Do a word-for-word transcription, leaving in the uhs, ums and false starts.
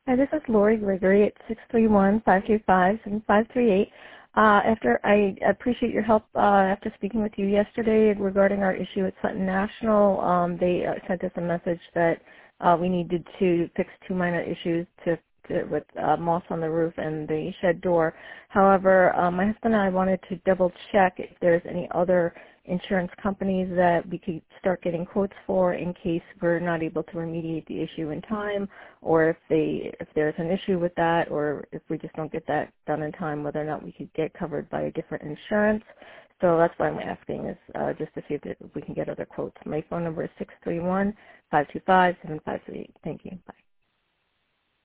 Hi, this is Lori Gregory at six three one, five two five, seven five three eight. Uh, after I appreciate your help uh, after speaking with you yesterday regarding our issue at Sutton National. Um, they uh, sent us a message that uh, we needed to fix two minor issues to, to with uh, moss on the roof and the shed door. However, uh, my husband and I wanted to double check if there's any other insurance companies that we could start getting quotes for in case we're not able to remediate the issue in time, or if they if there's an issue with that, or if we just don't get that done in time, whether or not we could get covered by a different insurance. So that's why I'm asking, is uh, just to see if, it, if we can get other quotes. My phone number is six three one, five two five, seven five three eight. Thank you. Bye.